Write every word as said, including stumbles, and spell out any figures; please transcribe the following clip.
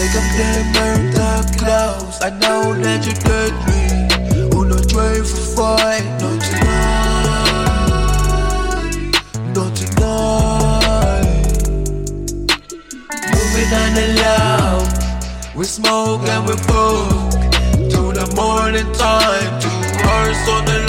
Take up them murder clouds. I know that you dead me. Who not try for fight? Not tonight. Not tonight. Moving on the loud. We smoke and we poke. To the morning time. Two hours on the